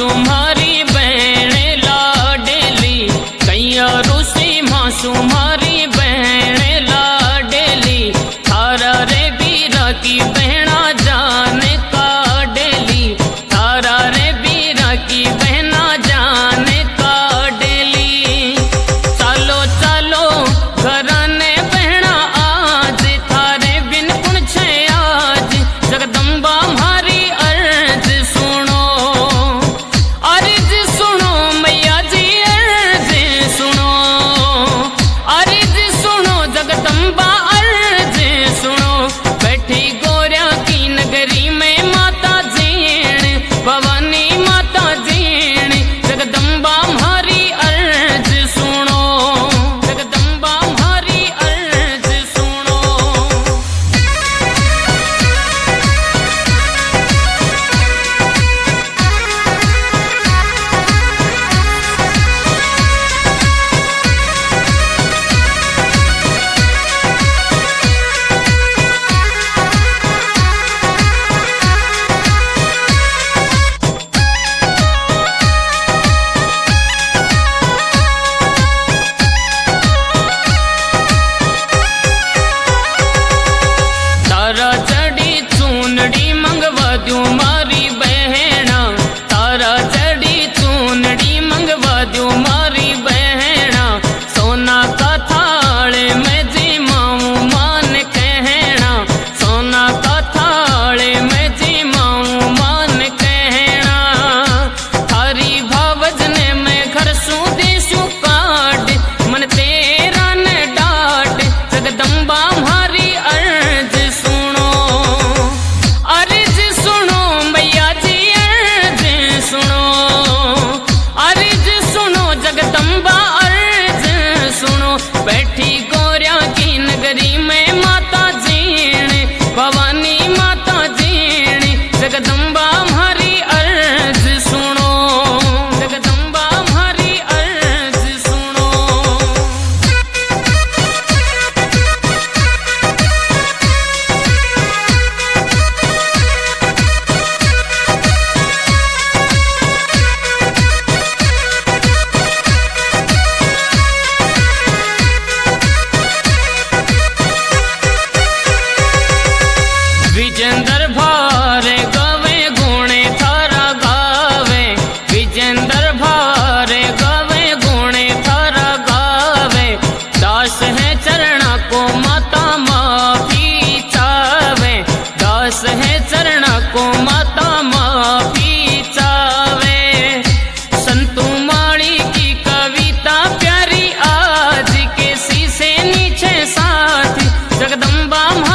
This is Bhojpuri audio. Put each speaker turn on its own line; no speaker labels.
मारी बहन लाडली, कैया रूसी मासू मारी बहन लाडली, थारा रे बीरा की बहना जान काडली, थारा रे बीरा की बहना जान काडली। चालो चालो घराने बहना आज, थारे बिन कुण छे आज, जगदम्बा मारी अर्ज सुनो, अर्ज सुनो मैया जी अर्ज सुनो, अर्ज सुनो जगदम्बा अर्ज सुनो। बैठी गोरिया की नगरी में माता जीण, भवानी माता जीण, जगदम्बा मारी अर्ज सुनो, जगदम्बा मारी अर्ज सुनो। तारा चढ़ी चूनड़ी मंगवा दूं मारी बहना, तारा चढ़ी चूनड़ी मंगवा दूं मारी बहना, सोना का थाल में जी माऊं मान कहना, सोना का थाल में जी माऊं मान कहना। थारी भावजने में घर सू देशू काट, मन तेरा न डाट, जगदम्बा मारी अर्ज सुनो, अर्ज सुनो मैया जी अर्ज सुनो, अर्ज सुनो जगदम्बा अर्ज सुनो। बैठी गोरिया की नगरी में माता जीण, भवानी माता जीण, जगदम्बा मारी अर्ज सुनो, जगदम्बा मारी अर्ज सुनो। विजेंद्र भारे गावे गुणे थारा गावे, विजेंद्र भारे गावे गुणे थारा गावे, दास है चरणा को माता माफी चावे, दास है चरणा को माता माफी चावे। संतू माड़ी की कविता प्यारी आज के शीशे नीचे साथ, जगदम्बा